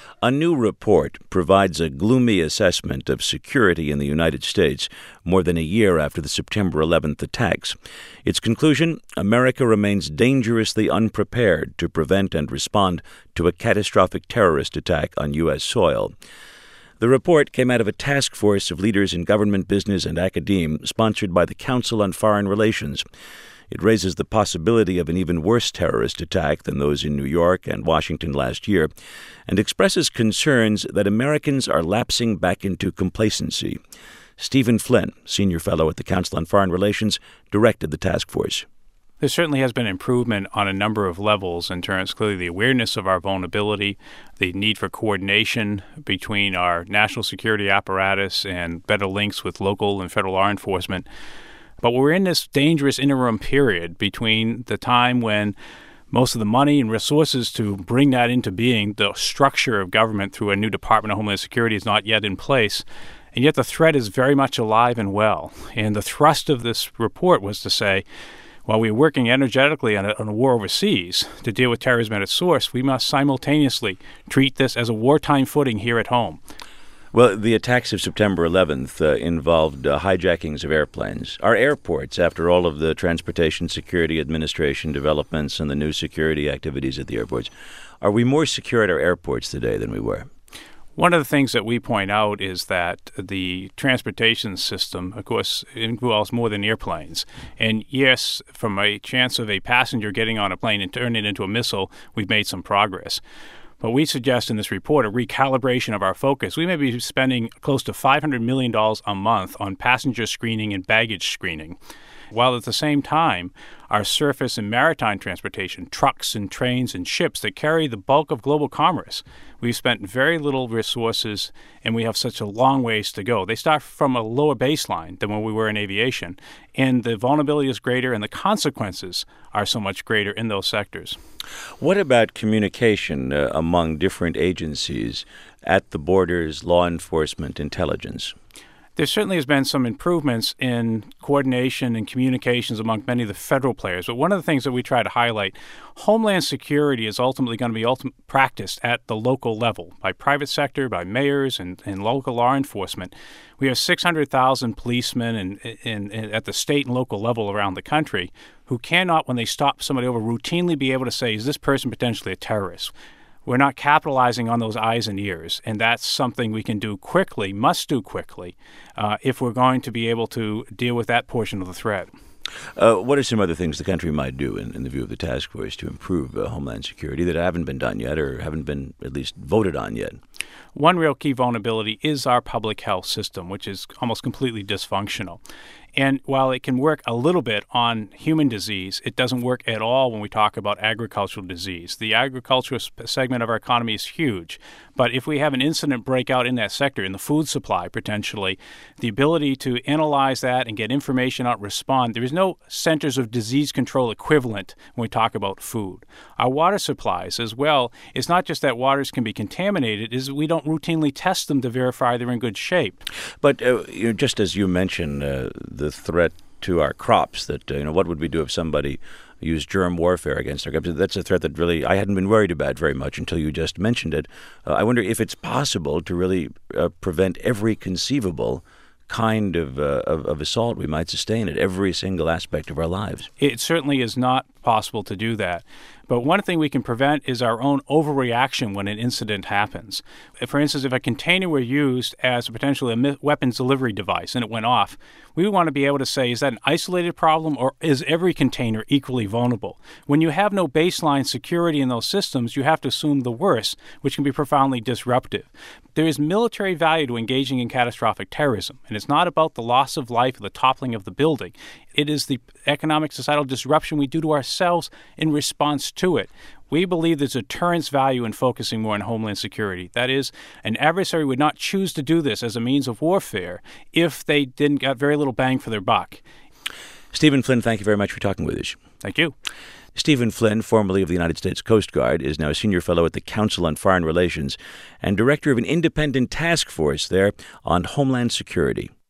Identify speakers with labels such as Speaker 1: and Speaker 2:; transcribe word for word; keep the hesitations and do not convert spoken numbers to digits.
Speaker 1: A new report provides a gloomy assessment of security in the United States more than a year after the September eleventh attacks. Its conclusion: America remains dangerously unprepared to prevent and respond to a catastrophic terrorist attack on U S soil. The report came out of a task force of leaders in government, business, and academe sponsored by the Council on Foreign Relations. It raises the possibility of an even worse terrorist attack than those in New York and Washington last year, and expresses concerns that Americans are lapsing back into complacency. Stephen Flynn, senior fellow at the Council on Foreign Relations, directed the task force.
Speaker 2: There certainly has been improvement on a number of levels in terms, clearly, the awareness of our vulnerability, the need for coordination between our national security apparatus and better links with local and federal law enforcement. But we're in this dangerous interim period between the time when most of the money and resources to bring that into being, the structure of government through a new Department of Homeland Security, is not yet in place. And yet the threat is very much alive and well. And the thrust of this report was to say, while we're working energetically on a, on a war overseas to deal with terrorism at its source, we must simultaneously treat this as a wartime footing here at home.
Speaker 1: Well, the attacks of September eleventh uh, involved uh, hijackings of airplanes. Our airports, after all of the Transportation Security Administration developments and the new security activities at the airports, are we more secure at our airports today than we were?
Speaker 2: One of the things that we point out is that the transportation system, of course, involves more than airplanes. And yes, from a chance of a passenger getting on a plane and turning it into a missile, we've made some progress. But we suggest in this report a recalibration of our focus. We may be spending close to five hundred million dollars a month on passenger screening and baggage screening, while at the same time, our surface and maritime transportation, trucks and trains and ships that carry the bulk of global commerce, we've spent very little resources, and we have such a long ways to go. They start from a lower baseline than when we were in aviation, and the vulnerability is greater, and the consequences are so much greater in those sectors.
Speaker 1: What about communication uh, among different agencies at the borders, law enforcement, intelligence?
Speaker 2: There certainly has been some improvements in coordination and communications among many of the federal players. But one of the things that we try to highlight, Homeland Security is ultimately going to be ultim- practiced at the local level by private sector, by mayors, and, and local law enforcement. We have six hundred thousand policemen and, and, and at the state and local level around the country who cannot, when they stop somebody over, routinely be able to say, is this person potentially a terrorist? We're not capitalizing on those eyes and ears, and that's something we can do quickly, must do quickly, uh, if we're going to be able to deal with that portion of the threat.
Speaker 1: Uh, what are some other things the country might do, in, in the view of the task force, to improve uh, Homeland Security that haven't been done yet or haven't been at least voted on yet?
Speaker 2: One real key vulnerability is our public health system, which is almost completely dysfunctional. And while it can work a little bit on human disease, it doesn't work at all when we talk about agricultural disease. The agricultural segment of our economy is huge. But if we have an incident breakout in that sector, in the food supply potentially, the ability to analyze that and get information out, respond, there is no centers of disease control equivalent when we talk about food. Our water supplies as well, it's not just that waters can be contaminated, is we don't routinely test them to verify they're in good shape.
Speaker 1: But uh, you know, just as you mentioned, uh, the threat to our crops, that, uh, you know, what would we do if somebody used germ warfare against our crops? That's a threat that really I hadn't been worried about very much until you just mentioned it. Uh, I wonder if it's possible to really uh, prevent every conceivable kind of, uh, of of assault we might sustain at every single aspect of our lives.
Speaker 2: It certainly is not possible to do that. But one thing we can prevent is our own overreaction when an incident happens. For instance, if a container were used as potentially a weapons delivery device and it went off, we want to be able to say, is that an isolated problem or is every container equally vulnerable? When you have no baseline security in those systems, you have to assume the worst, which can be profoundly disruptive. There is military value to engaging in catastrophic terrorism, and it's not about the loss of life or the toppling of the building. It is the economic societal disruption we do to ourselves in response to it. We believe there's a deterrence value in focusing more on Homeland Security. That is, an adversary would not choose to do this as a means of warfare if they didn't get very little bang for their buck.
Speaker 1: Stephen Flynn, thank you very much for talking with us.
Speaker 2: Thank you.
Speaker 1: Stephen Flynn, formerly of the United States Coast Guard, is now a senior fellow at the Council on Foreign Relations and director of an independent task force there on Homeland Security.